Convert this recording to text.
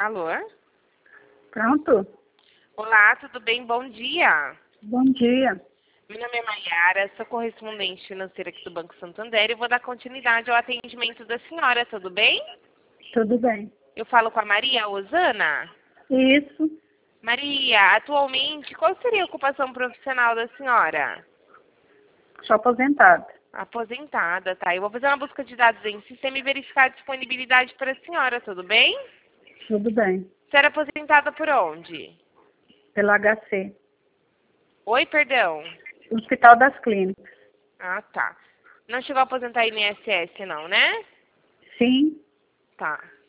Alô? Pronto? Olá, tudo bem? Bom dia. Bom dia. Meu nome é Maiara, sou correspondente financeira aqui do Banco Santander e vou dar continuidade ao atendimento da senhora, tudo bem? Tudo bem? Eu falo com a Maria Osana. Isso. Maria, atualmente, qual seria a ocupação profissional da senhora? Sou aposentada. Aposentada, tá? Eu vou fazer uma busca de dados em sistema e verificar a disponibilidade para a senhora, tudo bem? Tudo bem. Você era aposentada por onde? Pelo HC. Oi, perdão. Hospital das Clínicas. Ah, tá. Não chegou a aposentar INSS, não, né? Sim. Tá.